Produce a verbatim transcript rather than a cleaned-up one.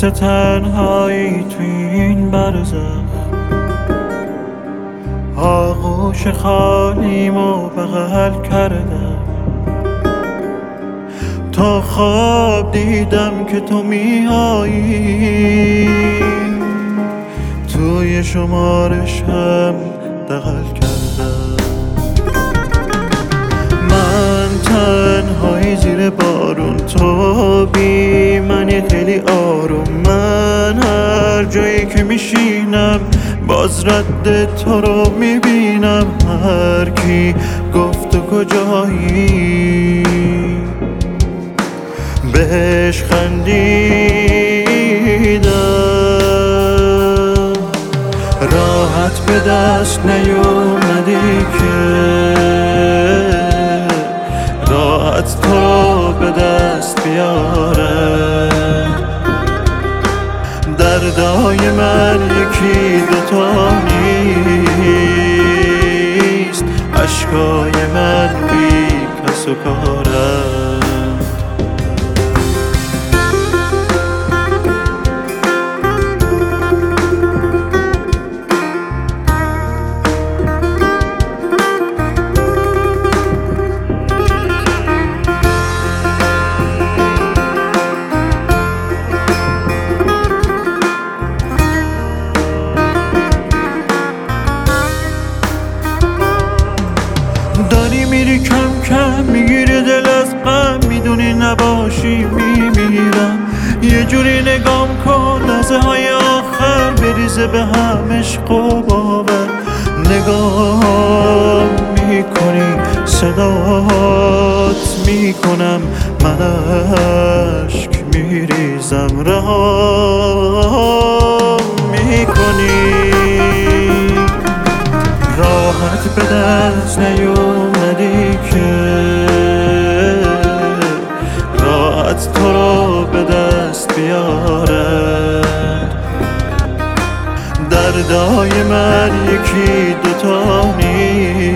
مثل تنهایی تو این برزخ، آغوش خالیمو بغل کردم. تا خواب دیدم که تو میایی، توی شمارش هم دغل کردم. من تنهایی زیر بارون، تو بی منی خیلی آروم. من هر جایی که میشینم باز رد تو رو میبینم. هر کی گفت تو کجایی بهش خندیدم. راحت به دست نیومدی که راحت تو رو به دست بیاره. دردای من یکی دوتا نیست، اشکای من بی کس و کارم. داری میری کم کم میگیری دل از غم، میدونی نباشی میمیرم. یه جوری نگام کن لحظه های آخر بریزه به هم عشق و باور. نگاه میکنی صدات میکنم، من اشک میریزم رها میکنی. راحت به دست نیومدی که راحت تو رو به دست بیاره. دردای من یکی دوتا نیست،